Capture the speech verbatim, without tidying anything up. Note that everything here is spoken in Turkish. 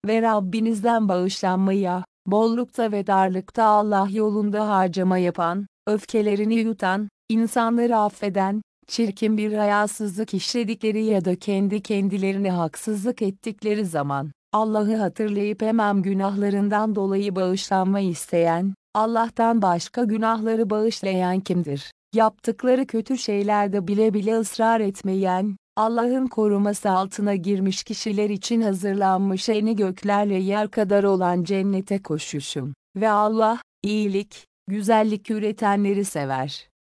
ve Rabbinizden bağışlanmaya, bollukta ve darlıkta Allah yolunda harcama yapan, öfkelerini yutan, insanları affeden, çirkin bir hayasızlık işledikleri ya da kendi kendilerine haksızlık ettikleri zaman, Allah'ı hatırlayıp hemen günahlarından dolayı bağışlanma isteyen, Allah'tan başka günahları bağışlayan kimdir? Yaptıkları kötü şeylerde bile bile ısrar etmeyen, Allah'ın koruması altına girmiş kişiler için hazırlanmış eni göklerle yer kadar olan cennete koşuşum. Ve Allah, iyilik, güzellik üretenleri sever.